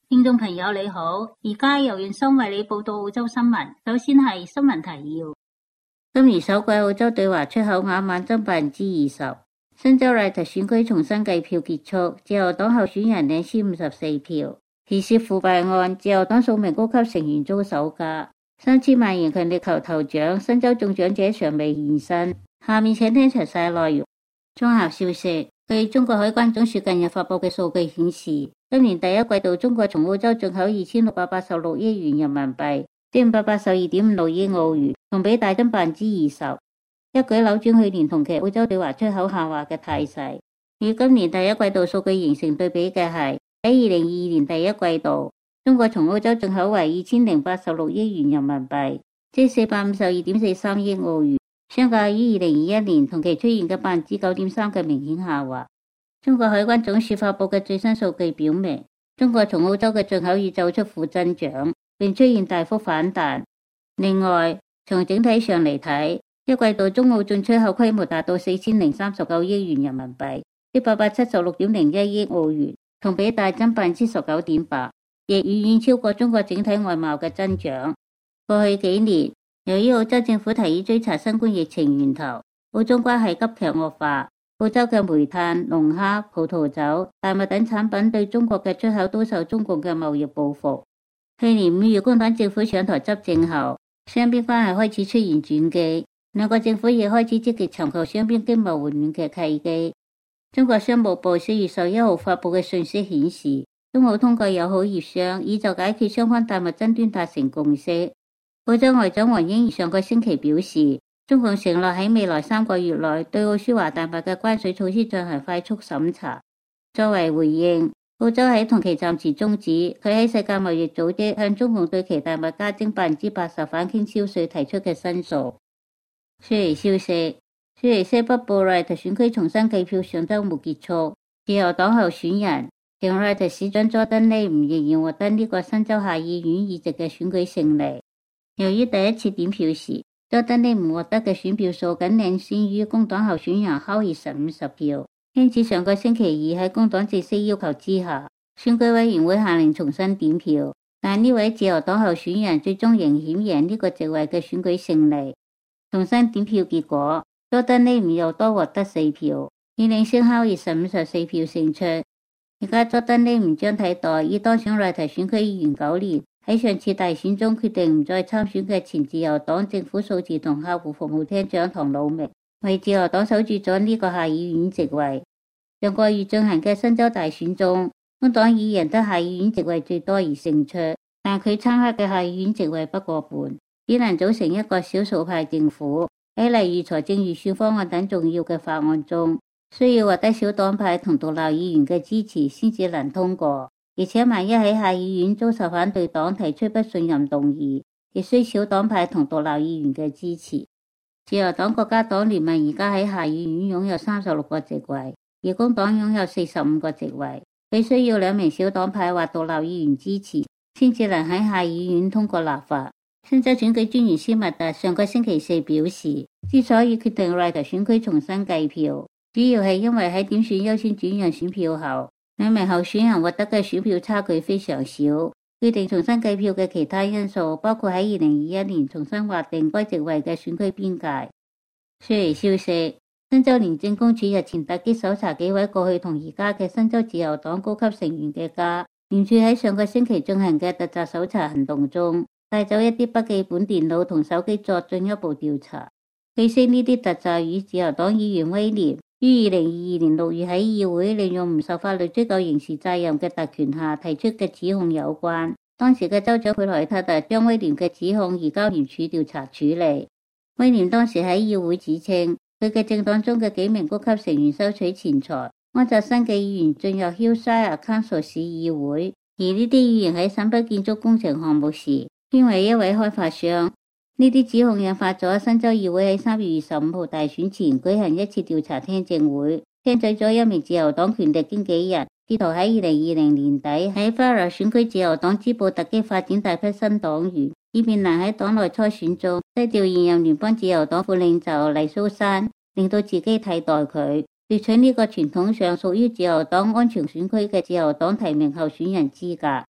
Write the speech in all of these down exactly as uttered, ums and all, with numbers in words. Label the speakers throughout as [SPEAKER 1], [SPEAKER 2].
[SPEAKER 1] 聽眾朋友你好，而家由袁生為你報道澳洲新聞。首先係新聞提要。今年首季澳洲對華出口額猛增百分之二十。新州賴特選舉重新計票結束，自由黨候選人領先五十四票。疑涉腐敗案，自由黨數名高級成員遭搜加。三千萬元強力球頭獎，新州中獎者尚未現身。下面請聽詳細內容。綜合消息，據中國海關總署近日發佈嘅數據顯示，今年第一季度中國從澳洲進口二千六百八十六億元人民幣，即五百八十二點五六億澳元，同比大增百分之二十，一舉扭轉去年同期澳洲對華出口下滑嘅態勢。與今年第一季度數據形成對比嘅係，喺二零二二年第一季度，中國從澳洲進口為二千零八十六億元人民幣，即四百五十二點四三億澳元，相較於二零二一年同期出現嘅百分之九點三嘅明顯下滑。中國海關總署發佈嘅最新數據表明，中國從澳洲嘅進口已走出負增長，並出現大幅反彈。另外，從整體上嚟睇，一季度中澳進出口規模達到四千零三十九億元人民幣，即八百七十六點零一億澳元，同比大增百分之十九點八，亦遠遠超過中國整體外貿嘅增長。過去幾年，由於澳洲政府提議追查新冠疫情源頭，澳中關係急劇惡化。澳洲嘅煤炭、龍蝦、葡萄酒、大麥等產品對中國嘅出口都受中共嘅貿易報復。去年五月工黨政府上台執政後，雙邊關係開始出現轉機，兩個政府亦開始積極尋求雙邊經貿緩暖嘅契機。中國商務部四月十一號發布嘅信息顯示，中澳通過友好協商，以就解決雙方大麥爭端達成共識。澳洲外長黃英賢上個星期表示，中共承諾喺未來三個月內對澳輸華大麥嘅關稅措施進行快速審查。作為回應，澳洲喺同期暫時終止佢喺世界貿易組織向中共對其大麥加徵百分之八十反傾銷稅提出嘅申訴。雪梨消息，雪梨西北部賴特選區重新計票上週末結束，自由黨候選人前賴特市長佐登利吾仍然獲得呢個新州下議院議席嘅選舉勝利。由於第一次點票時，佐登利吾獲得嘅選票數僅領先於工黨候選人考爾什五十票，因此上個星期二喺工黨正式要求之下，選舉委員會下令重新點票，但呢位自由黨候選人最終仍險贏呢個席位嘅選舉勝利。重新點票結果，佐登利吾又多獲得四票，以領先考爾什五十四票勝出。而家佐登利吾將替代已當選賴特選區議員九年，喺上次大選中決定唔再參選嘅前自由黨政府數字同客戶服務廳長唐魯明，為自由黨守住咗呢個下議院席位。上個月進行嘅新州大選中，工黨以贏得下議院席位最多而勝出，但佢參加嘅下議院席位不過半，只能組成一個少數派政府。喺例如財政預算方案等重要嘅法案中，需要獲得小黨派同獨立議員嘅支持先至能通過。而且萬一喺下議院遭受反對黨提出不信任動議，亦需小黨派同獨立議員嘅支持。自由黨國家黨聯盟而家喺下議院擁有三十六個席位，而工黨擁有四十五個席位，佢需要兩名小黨派或獨立議員支持，先至能喺下議院通過立法。新州選舉專員斯密特上個星期四表示，之所以決定賴特選區重新計票，主要係因為喺點選優先轉讓選票後，兩名候選人獲得嘅選票差距非常少。決定重新計票嘅其他因素包括喺二零二一年重新劃定該席位嘅選區邊界。雪梨消息，新州廉政公署日前突擊搜查幾位過去同而家嘅新州自由黨高級成員嘅家。廉署喺上個星期進行嘅突襲搜查行動中，帶走一啲筆記本電腦同手機作進一步調查。據悉呢啲突襲與自由黨議員威廉於二零二二年六月喺議會利用唔受法律追究刑事責任嘅特權下提出嘅指控有關。當時嘅州長佩萊特特將威廉嘅指控移交廉署調查處理。威廉當時喺議會指稱，佢嘅政黨中嘅幾名高級成員收取錢財，安插新嘅議員進入 Hillside Council 市議會，而呢啲議員喺審批建築工程項目時，編為一位開發商。呢啲指控引發咗新州議會喺三月二十五號大選前舉行一次調查聽證會，聽取咗一名自由黨權力經紀人，試圖喺二零二零年底喺 Farrer 選區自由黨支部突擊發展大批新黨員，以便能喺黨內初選中低調現任聯邦自由黨副領袖黎蘇珊，令到自己替代佢，奪取呢個傳統上屬於自由黨安全選區嘅自由黨提名候選人資格。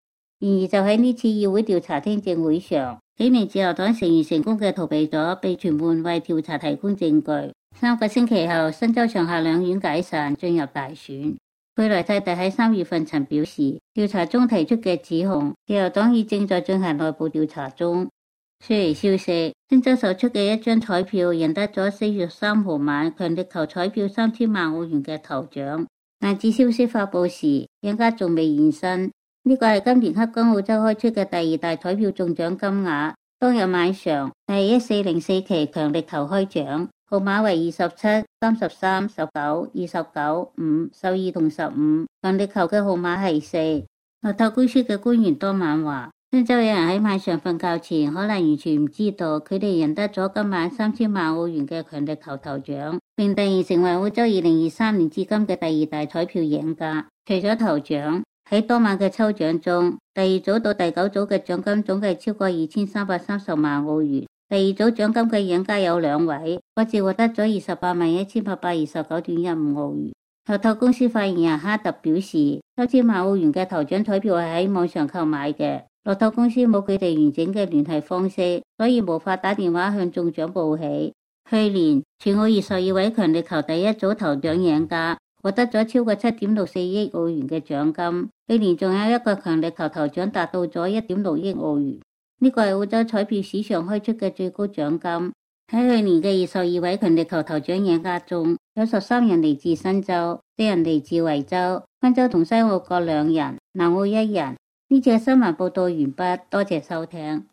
[SPEAKER 1] 然而就喺呢次議會調查聽證會上，幾名自由黨成員成功嘅逃避咗被傳喚為調查提供證據。三個星期後，新州上下兩院解散，進入大選。貝萊蒂特喺三月份曾表示，調查中提出嘅指控，自由黨已正在進行內部調查中。雖然消息，新州售出嘅一張彩票贏得咗四月三號晚強力球彩票三千萬澳元嘅頭獎，但至消息發佈時，贏家仲未現身。呢個係今年黑金澳洲開出嘅第二大彩票中獎金額。當日晚上係一四零四期強力球開獎，號碼為二十七、三十三、十九、二十九、五、十二同十五。強力球嘅號碼係四。樂透公司嘅官員當晚話，新州有人喺晚上瞓覺前可能完全唔知道佢哋贏得咗今晚三千萬澳元嘅強力球頭獎，並突然成為澳洲二零二三年至今嘅第二大彩票贏家。除咗頭獎，喺當晚嘅抽獎中，第二組到第九組嘅獎金總計超過二千三百三十萬澳元。第二組獎金嘅贏家有兩位，各自獲得咗二十八萬一千八百二十九點一五澳元。樂透公司發言人哈特表示，三千萬澳元嘅頭獎彩票係喺網上購買嘅。樂透公司冇佢哋完整嘅聯繫方式，所以無法打電話向中獎報喜。去年全澳二十二位強力球第一組頭獎贏家獲得咗超過七點六四億澳元嘅獎金，去年仲有一個強力球頭獎達到咗一點六億澳元，呢個係澳洲彩票史上開出嘅最高獎金。喺去年嘅二十二位強力球頭獎贏家中，有十三人嚟自新州，四人嚟自維州，昆州同西澳各兩人，南澳一人。呢次嘅新聞報道完畢，多謝收聽。